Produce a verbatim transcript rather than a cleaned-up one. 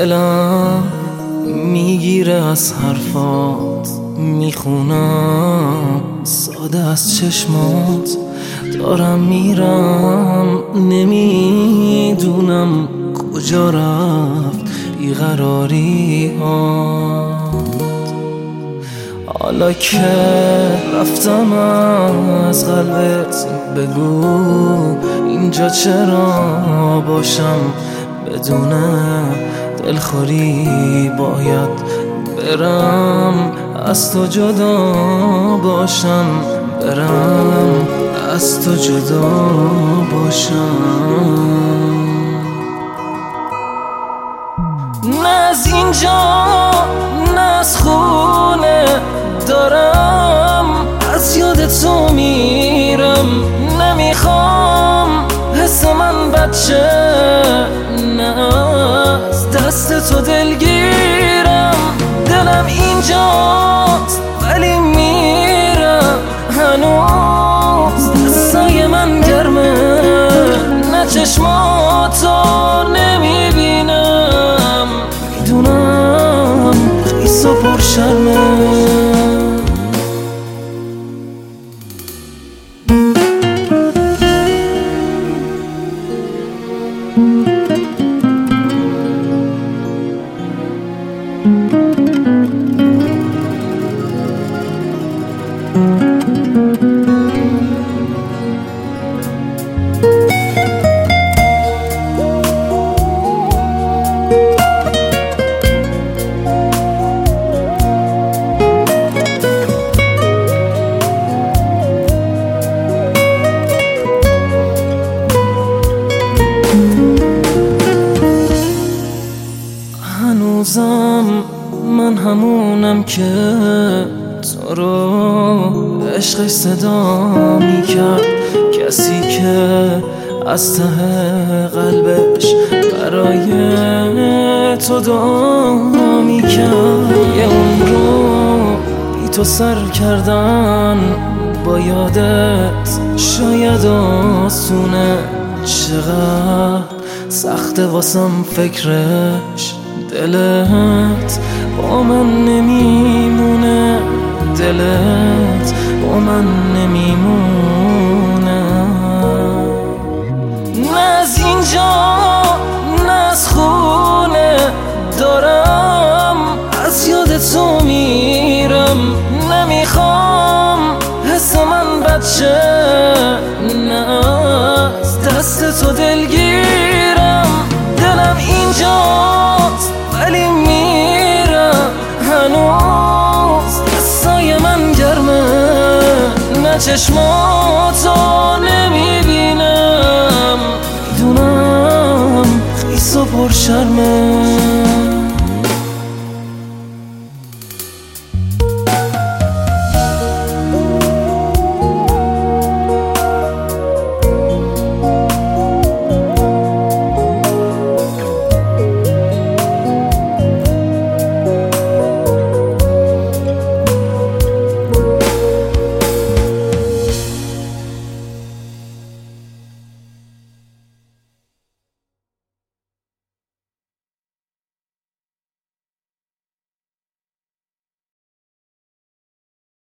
دلم میگیره از حرفات، میخونم ساده از چشمات. دارم میرم نمیدونم کجا رفت بیقراری ها. حالا که رفتم از قلبت بگو اینجا چرا باشم بدون دلخوری. باید برم از تو جدا باشم، برم از تو جدا باشم. نه از اینجا نه از خونه دارم از یاد تو میرم. نمیخوام حس من بچه، نه از دست تو دلگیرم. دلم اینجاست ولی میرم هنوز دستای من گرمه. نه چشماتو نمیبینم، میدونم خیس و پر شرمه. هنوزم من همونم که تو رو عشق صدا میکرد. کسی که از ته قلبش برای تو دعا میکرد. یه عمر رو بی تو سر کردن با یادت شاید آسونه. چقدر سخته واسم فکرش، دلت با من نمیمونه، دلت با من نمیمونه. نه از اینجا نه از خونه دارم از یاد تو میرم. نمیخوام حس من بچه، نه از دست تو دلگیرم. دلم اینجاست ولی میرم هنوز دستای من گرمه. نه چشماتو نمیبینم، میدونم خیس و پر شرمه.